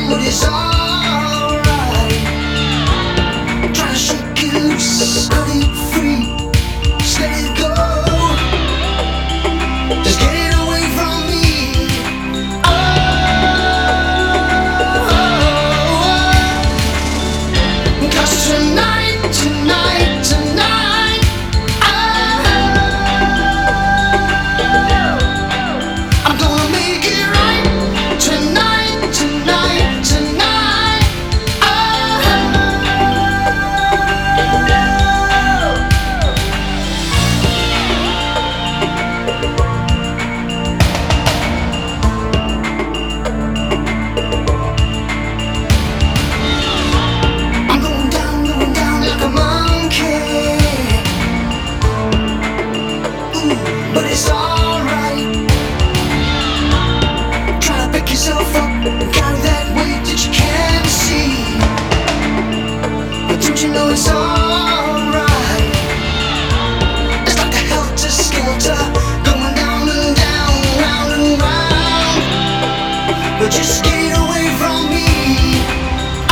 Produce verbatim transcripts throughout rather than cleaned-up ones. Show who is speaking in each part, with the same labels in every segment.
Speaker 1: but it's alright. Try to shake it loose, cut it free, just let it go. Just get it away from me. Oh, oh, oh. 'Cause tonight, tonight, tonight, oh, I'm gonna make it right. Tonight, tonight, tonight, oh, I'm going down, going down like a monkey. Ooh, but it's alright. Try to pick yourself up and carry that weight that you can't see. But don't you know it's alright? It's like a helter skelter, going down and down, round and round. But just get it away from me. Oh,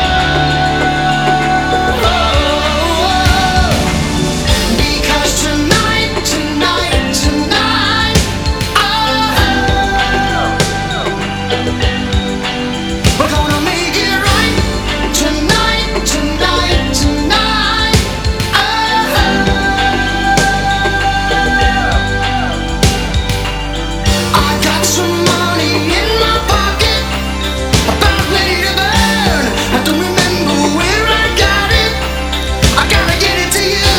Speaker 1: oh, oh. Because tonight, tonight, tonight, oh, we're gonna make it right. Tonight, tonight, tonight, oh, I got some money in my pocket, about ready to burn. I don't remember where I got it. I gotta get it to you.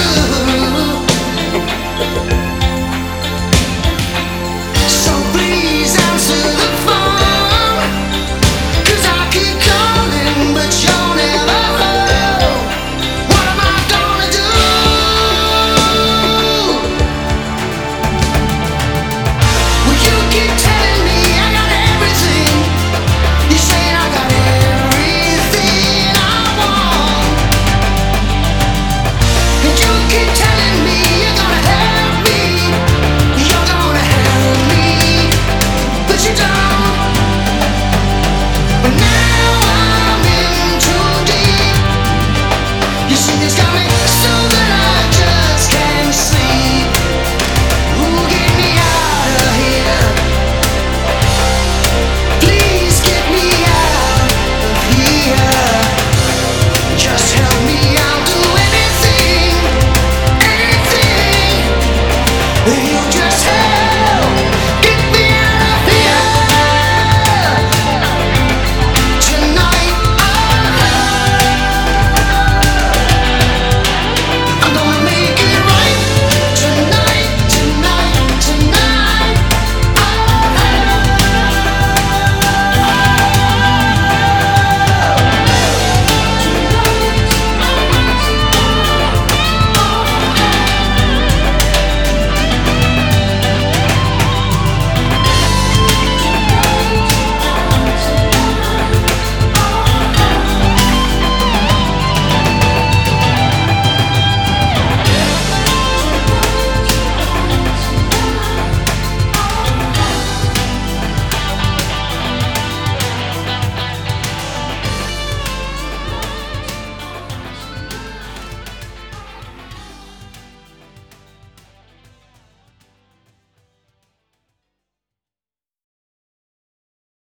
Speaker 1: So please answer the phone, 'cause I keep calling, but you're never home. What am I gonna do? Well, you keep telling me I got everything. You say I got everything I want. And you keep telling me you're gonna help me. You're gonna help me, but you don't. But now